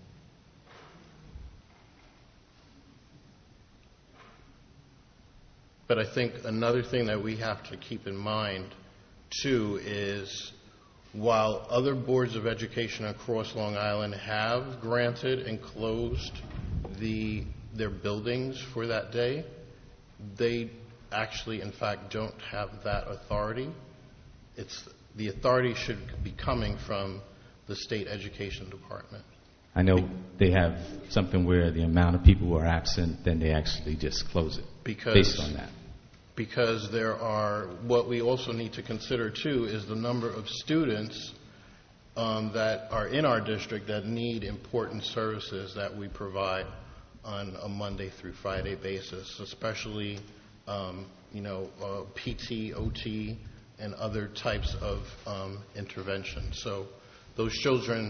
But I think another thing that we have to keep in mind, too, is while other boards of education across Long Island have granted and closed their buildings for that day, they actually, in fact, don't have that authority. The authority should be coming from the state education department. I know they have something where the amount of people who are absent, then they actually just close it based on that. Because there are, what we also need to consider too is the number of students that are in our district that need important services that we provide on a Monday through Friday basis, especially PT, OT, and other types of intervention. So those children,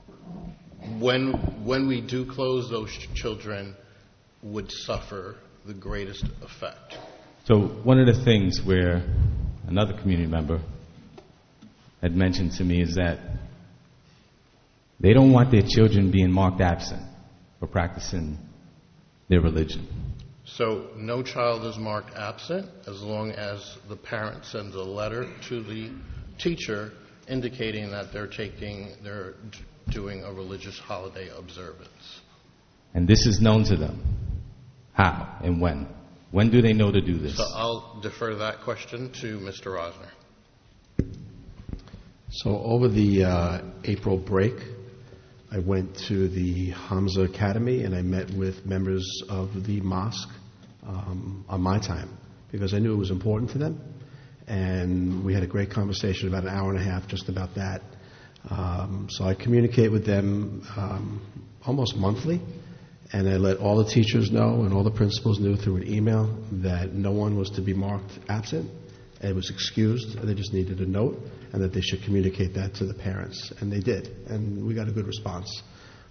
when we do close, those children would suffer the greatest effect. So one of the things where another community member had mentioned to me is that they don't want their children being marked absent for practicing their religion. So no child is marked absent as long as the parent sends a letter to the teacher indicating that they're doing a religious holiday observance. And this is known to them. How and when? When do they know to do this? So I'll defer that question to Mr. Rosner. So over the April break, I went to the Hamza Academy and I met with members of the mosque on my time because I knew it was important to them. And we had a great conversation, about an hour and a half, just about that. So I communicate with them almost monthly. And I let all the teachers know and all the principals knew through an email that no one was to be marked absent. It was excused. They just needed a note and that they should communicate that to the parents. And they did. And we got a good response.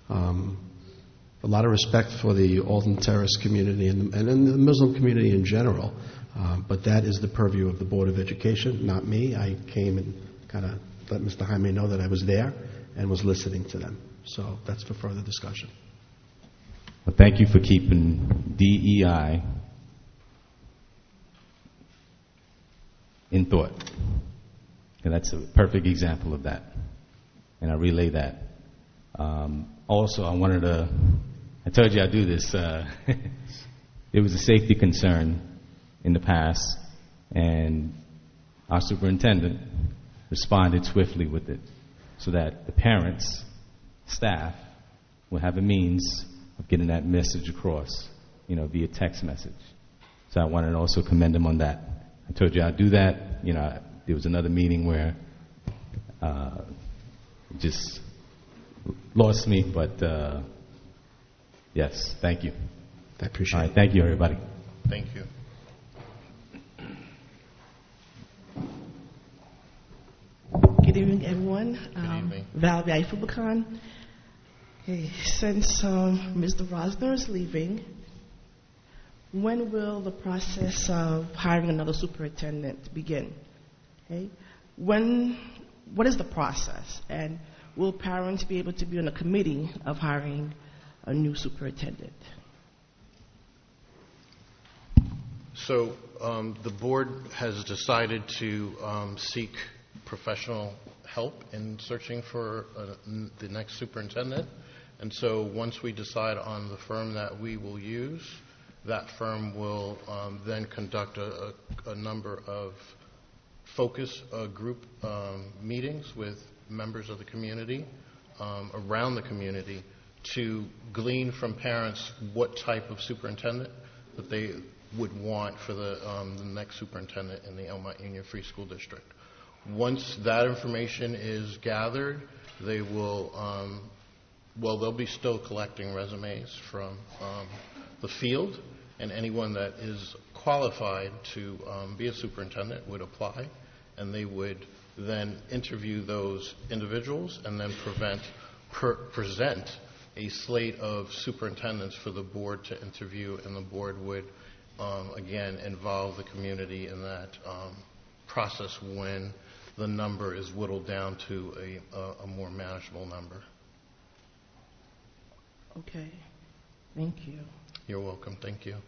A lot of respect for the Alton Terrace community and the Muslim community in general. But that is the purview of the Board of Education, not me. I came and kind of let Mr. Jaime know that I was there and was listening to them. So that's for further discussion. Well, thank you for keeping DEI in thought. And that's a perfect example of that. And I relay that. Also, I told you I'd do this. There was a safety concern in the past, and our superintendent responded swiftly with it so that the parents, staff, will have a means of getting that message across, via text message. So I wanted to also commend him on that. I told you I'd do that. There was another meeting where it just lost me, but yes, thank you. I appreciate it. All right, thank you, everybody. Thank you. Good evening, everyone. Good evening. Val Biaifubacon. Okay, since Mr. Rosner is leaving, when will the process of hiring another superintendent begin? Okay, what is the process, and will parents be able to be on a committee of hiring a new superintendent? So the board has decided to seek professional help in searching for the next superintendent. And so once we decide on the firm that we will use, that firm will then conduct a number of focus group meetings with members of the community, around the community, to glean from parents what type of superintendent that they would want for the next superintendent in the Elmont Union Free School District. Once that information is gathered, they will, they'll be still collecting resumes from the field, and anyone that is qualified to be a superintendent would apply, and they would then interview those individuals and then present a slate of superintendents for the board to interview, and the board would again involve the community in that process when the number is whittled down to a more manageable number. Okay, thank you. You're welcome. Thank you.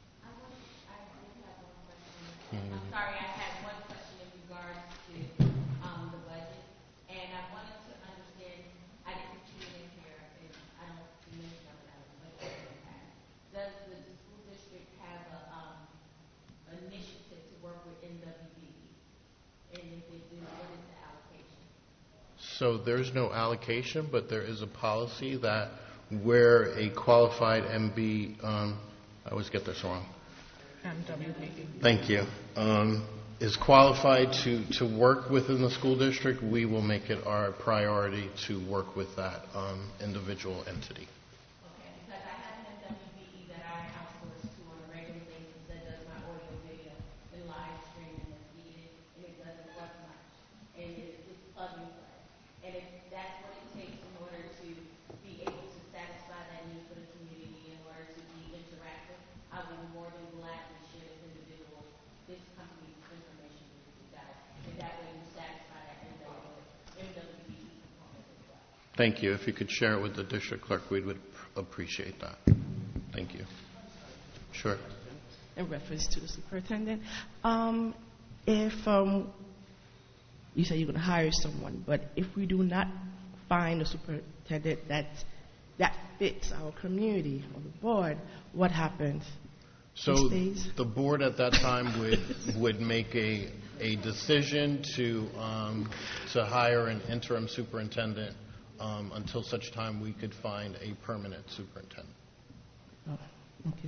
I'm sorry, I had one question in regards to the budget, and I wanted to understand, I didn't put you in here, and I don't mention it, does the school district have an initiative to work with NWBE? And if they do, what is the allocation? So there's no allocation, but there is a policy that where a qualified MB, I always get this wrong. MWBE. Thank you. Is qualified to work within the school district, we will make it our priority to work with that individual entity. Okay, because I have an MWBE that I outsource to on a regular basis that does my audio, video, and live streaming as needed, and it doesn't cost much, and it's plug and play. And if that's what it takes in order to be able to satisfy that need for the community, in order to be interactive, I would be more than glad to share this individual, this company's information with you guys, and that way you satisfy that MWBE component as well. Thank you. If you could share it with the district clerk, we would appreciate that. Thank you. Sure. In reference to the superintendent, if you say you're going to hire someone, but if we do not find a superintendent that fits our community or the board, what happens? So the board at that time would make a decision to hire an interim superintendent until such time we could find a permanent superintendent. Oh, okay.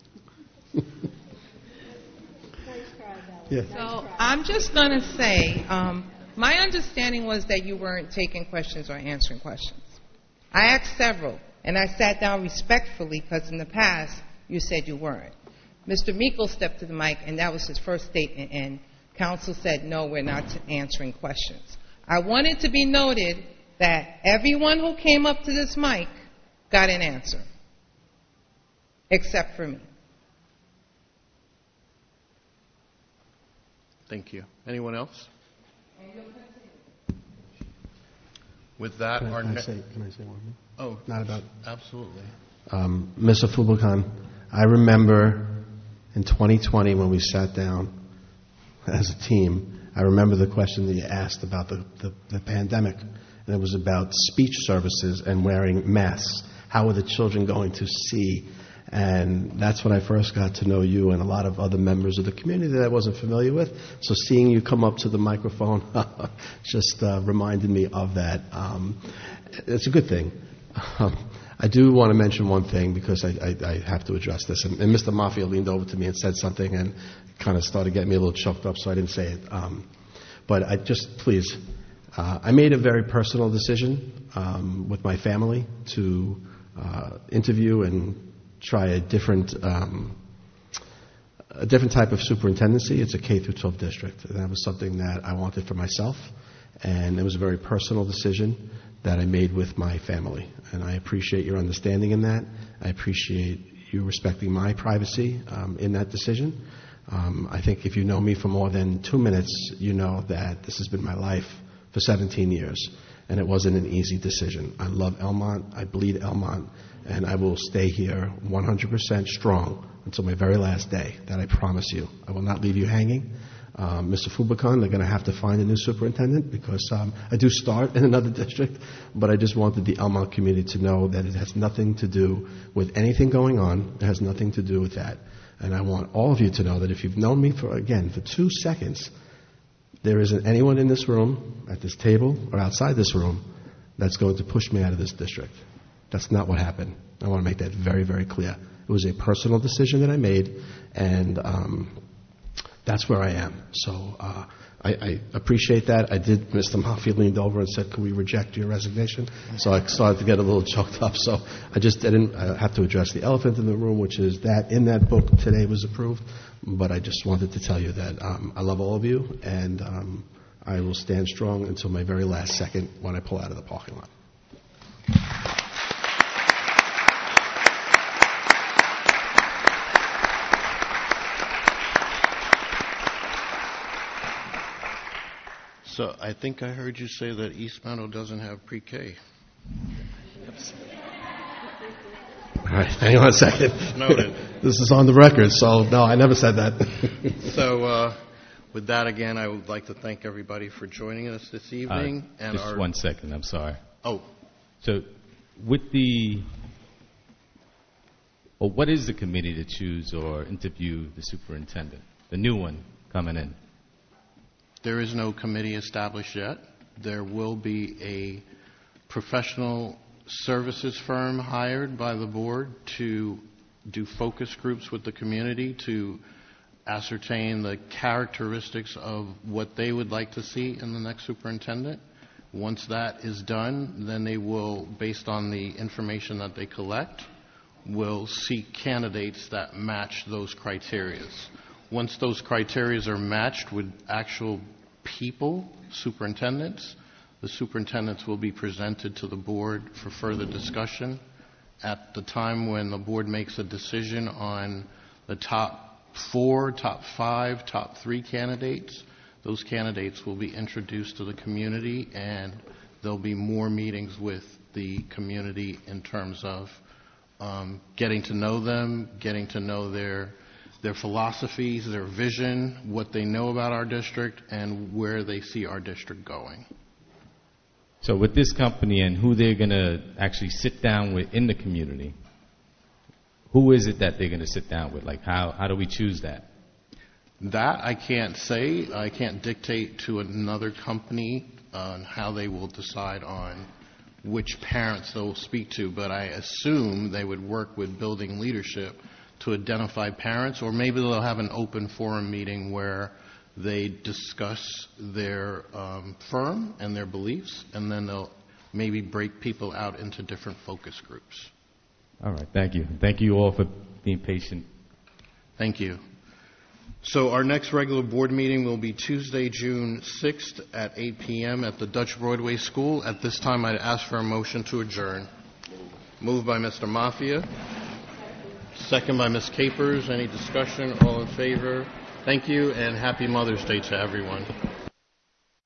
Yeah. So I'm just going to say, my understanding was that you weren't taking questions or answering questions. I asked several, and I sat down respectfully because in the past you said you weren't. Mr. Meikle stepped to the mic, and that was his first statement, and council said, no, we're not answering questions. I want it to be noted that everyone who came up to this mic got an answer, except for me. Thank you. Anyone else? With that, Can I say one thing? Oh, not about absolutely. Ms. Afubacon, I remember in 2020 when we sat down as a team, I remember the question that you asked about the pandemic, and it was about speech services and wearing masks. How were the children going to see? And that's when I first got to know you and a lot of other members of the community that I wasn't familiar with. So seeing you come up to the microphone just reminded me of that. It's a good thing. I do want to mention one thing because I have to address this. And Mr. Mafia leaned over to me and said something and kind of started getting me a little choked up, so I didn't say it. But I just, please, I made a very personal decision with my family to interview and try a different type of superintendency. It's a K through 12 district, and that was something that I wanted for myself. And it was a very personal decision that I made with my family. And I appreciate your understanding in that. I appreciate you respecting my privacy in that decision. I think if you know me for more than 2 minutes, you know that this has been my life for 17 years. And it wasn't an easy decision. I love Elmont. I bleed Elmont. And I will stay here 100% strong until my very last day. That I promise you. I will not leave you hanging. Mr. Fubakan, they're going to have to find a new superintendent because I do start in another district. But I just wanted the Elmont community to know that it has nothing to do with anything going on. It has nothing to do with that. And I want all of you to know that if you've known me for 2 seconds, there isn't anyone in this room, at this table, or outside this room that's going to push me out of this district. That's not what happened. I want to make that very, very clear. It was a personal decision that I made, and that's where I am. So I appreciate that. I did. Mr. Mafia leaned over and said, "Can we reject your resignation?" So I started to get a little choked up. So I just didn't have to address the elephant in the room, which is that in that book today was approved. But I just wanted to tell you that I love all of you, and I will stand strong until my very last second when I pull out of the parking lot. So I think I heard you say that East Meadow doesn't have pre-K. All right, hang on a second. Noted. This is on the record, so no, I never said that. So with that, again, I would like to thank everybody for joining us this evening. Just 1 second, I'm sorry. Oh. So with what is the committee to choose or interview the superintendent, the new one coming in? There is no committee established yet. There will be a professional services firm hired by the board to do focus groups with the community to ascertain the characteristics of what they would like to see in the next superintendent. Once that is done, then they will, based on the information that they collect, will seek candidates that match those criteria. Once those criteria are matched with actual people, superintendents, the superintendents will be presented to the board for further discussion. At the time when the board makes a decision on the top 4, top 5, top 3 candidates, those candidates will be introduced to the community, and there'll be more meetings with the community in terms of getting to know them, getting to know their philosophies, their vision, what they know about our district, and where they see our district going. So with this company and who they're going to actually sit down with in the community, who is it that they're going to sit down with? Like, how do we choose that? That I can't say. I can't dictate to another company on how they will decide on which parents they'll speak to, but I assume they would work with building leadership to identify parents, or maybe they'll have an open forum meeting where they discuss their firm and their beliefs, and then they'll maybe break people out into different focus groups. All right, thank you. Thank you all for being patient. Thank you. So our next regular board meeting will be Tuesday, June 6th at 8 p.m. at the Dutch Broadway School. At this time, I'd ask for a motion to adjourn. Moved by Mr. Mafia. Second by Ms. Capers. Any discussion? All in favor? Thank you, and happy Mother's Day to everyone.